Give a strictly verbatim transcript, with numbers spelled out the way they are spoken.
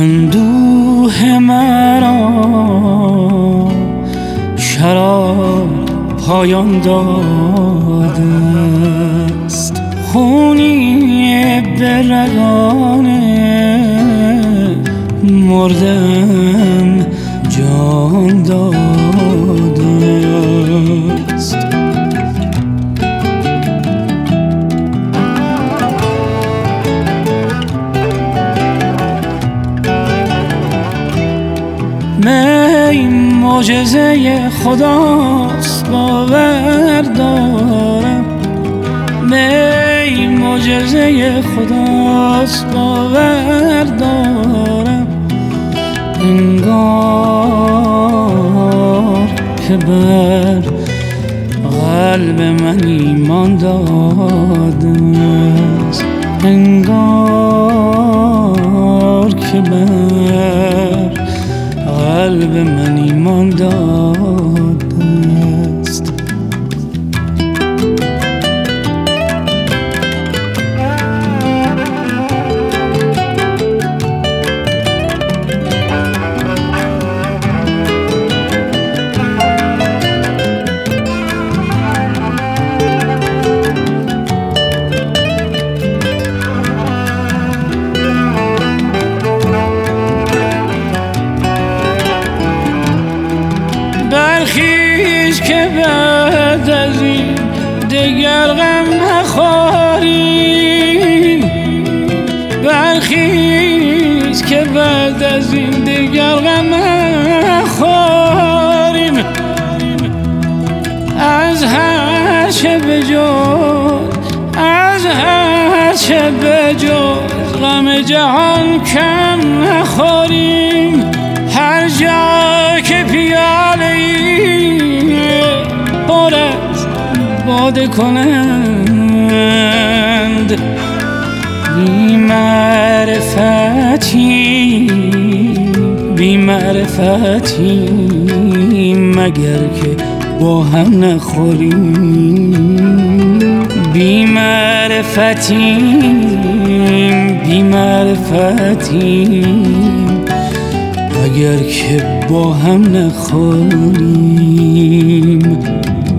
اندوه مرا شراب پایان داده است، خونی به رگان مردم جان داده است. می معجزه خداست باور دارم، می معجزه خداست باور دارم، انگار که بر قلب من ایمان داده است، انگار که بر قلب من ایمان داده است. برخیز که بعد از این دگر غم نخوریم، برخیز که بعد از این دگر غم نخوریم، از هر چه بجز از هر چه بجز غم جهان کم نخوریم، هر جا که پیاله پر از باده کنند، بی معرفتی بی معرفتی مگر که با هم نخوریم، بی معرفتی بی معرفتی اگر که با هم نخوریم.